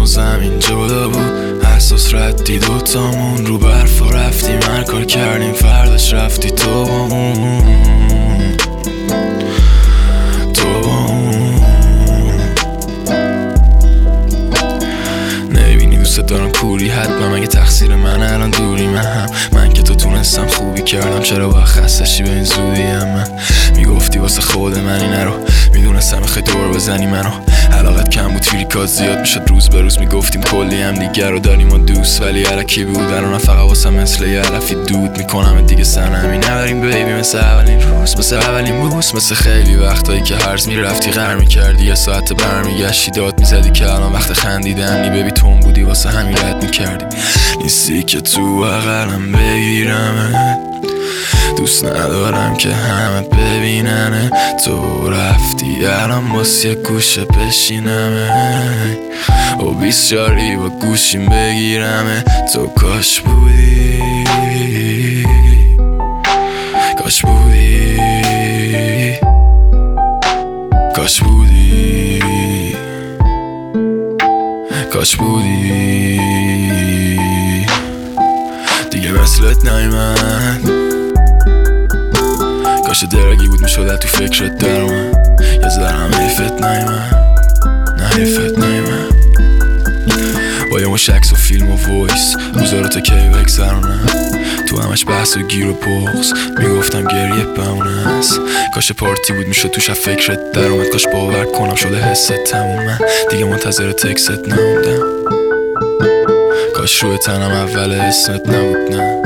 زمین جدا بود، احساس ردی دوتامون رو برف و رفتیم، هر کار کردیم فرداش رفتی تو با اون. نمیبینی دوست دارم کوری، حتما مگه تقصیر من الان دوری؟ من که تو تونستم خوبی کردم، چرا باید خستشی به این زودی؟ من میگفتی واسه خود من اینه رو، میدونستم خیلی دور بزنی منو، علاقت کم بود فیلیکات زیاد میشد، روز به روز میگفتیم کلی هم دیگر رو داریم و دوست، ولی علکی بود الان فقط واسه مثل یه علفی دود میکنم دیگه سنمی نداریم بیبی، مثل اولین روز، مثل اولین بوس، مثل خیلی وقتایی که هرز میرفتی غر میکردی، یه ساعت برمیگشتی داد میزدی که الان وقت خندیدن نی، بیبی تون بودی واسه همین رد میکردی، نیستی که تو بغلم بگیرم، دوست ندارم که همه ببیننه، تو رفتی الان باز یه گوشه بشینمه و 20 جاری با گوشیم بگیرمه، تو کاش بودی، کاش بودی، کاش بودی، کاش بودی دیگه مثلت نیمد، کاش درگی بود میشد تو فکرت در من، یه ذرم حیفت نیمد، نه حیفت نیمد، با یه مش عکس و فیلم و وایس روزا رو تا کی بگذرونم، تو همش بحث و گیر و بغض، میگفتم گریه بمونه است، کاش پارتی بود میشد توش فکرت در اومد، کاش باور کنم شده حست تموم، من دیگه منتظر تکست نموندم، کاش روی تنم اول اسمت نبود، نه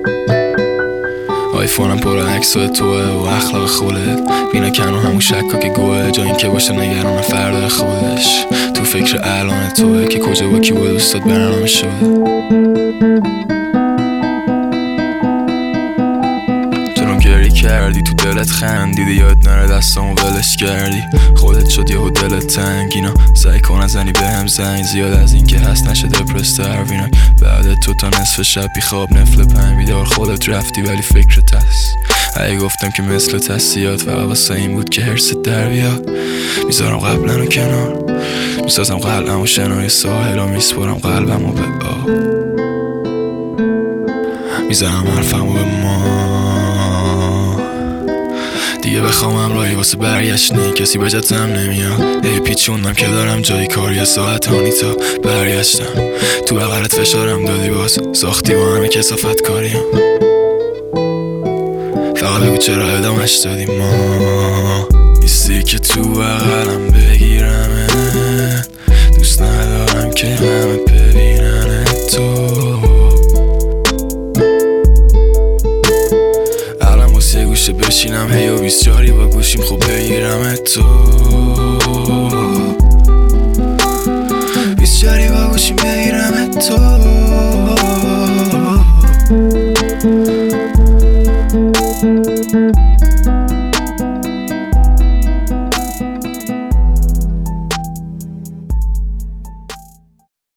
آیفونم پر عکسای توه و اخلاق خودت، بینا کنو همون شکا که گوه، جا این که باشه نگران فردا خودش، تو فکر الان توه که کجا با کی با دوستات برنامه شده، تو گری کردی تو دلت خندیدی، یاد نره دستامو ولش کردی، خودت شد یهو دلت تنگ، اینا سعی کن نزنی بهم زنگ، زیاد از این که هست نشه دپرس تروینک، بعد تو تا نصف شب بی خواب نفل پنج بیدار خودت رفتی ولی فکرت هست، اگه گفتم که مثل تصیاد فقط واسه این بود که حرست در بیاد، میذارم قبلا رو کنار، میسازم قلبم و شنای ساحل و میسپرم قلبم و به آب، میذارم حرفم و به ما دیگه بخوام همراهی واسه برگشت کسی به جتم نمیاد، ای پیچوندم که دارم جایی کار، یه ساعت هانی تا برگشتم، تو بغلت فشارم دادی باز ساختی با همه کسافت کاریم، فقط بگو چرا ادامش دادی، ما نیستی که تو بغلم بگیرمه، دوست ندارم که همه ببینن تو، یه گوشه بشینم هی و 20 جاری با گوشیم خوب بگیرم تو، 20 جاری با گوشیم بگیرم تو.